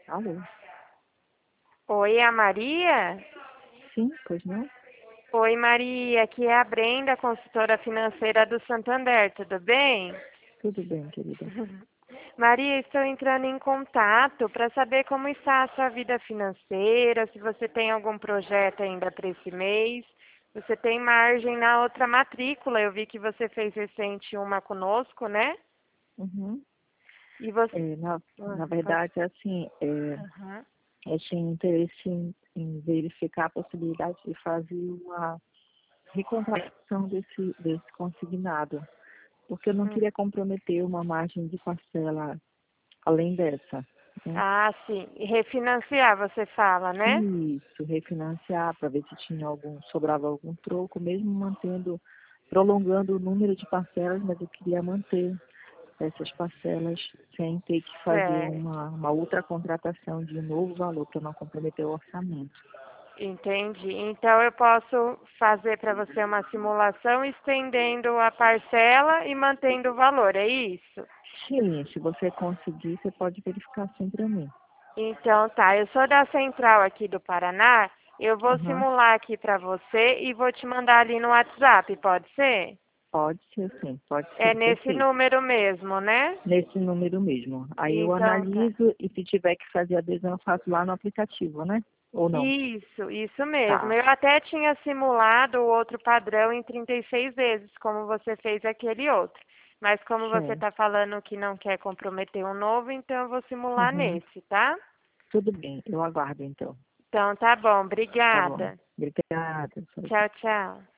Alô? Oi, a Maria? Sim, pois não? Oi, Maria, aqui é a Brenda, consultora financeira do Santander, tudo bem? Tudo bem, querida. Maria, estou entrando em contato para saber como está a sua vida financeira, se você tem algum projeto ainda para esse mês. Você tem margem na outra matrícula, eu vi que você fez recente uma conosco, né? Uhum. E você... Na verdade, assim, Aham. eu tinha interesse em verificar a possibilidade de fazer uma recontratação desse consignado, porque eu não Hum. queria comprometer uma margem de parcela além dessa, né? Ah, sim. E refinanciar, você fala, né? Isso, refinanciar para ver se tinha sobrava algum troco, mesmo prolongando o número de parcelas, mas eu queria manter essas parcelas sem ter que fazer Certo. uma outra contratação de um novo valor para não comprometer o orçamento. Entendi. Então eu posso fazer para você uma simulação estendendo a parcela e mantendo o valor, é isso? Sim, se você conseguir, você pode verificar assim para mim. Então tá, eu sou da central aqui do Paraná, eu vou Aham. simular aqui para você e vou te mandar ali no WhatsApp, pode ser? Pode ser sim, pode É ser, nesse perfeito. número mesmo, né? Nesse número mesmo. Aí eu Então tá. analiso e se tiver que fazer adesão, eu faço lá no aplicativo, né? Ou não? Isso mesmo. Tá. Eu até tinha simulado o outro padrão em 36 vezes, como você fez aquele outro. Mas como você Certo. está falando que não quer comprometer um novo, então eu vou simular Uhum. nesse, tá? Tudo bem, eu aguardo então. Então tá bom, Tá bom. obrigada. Obrigada. Tchau, tchau.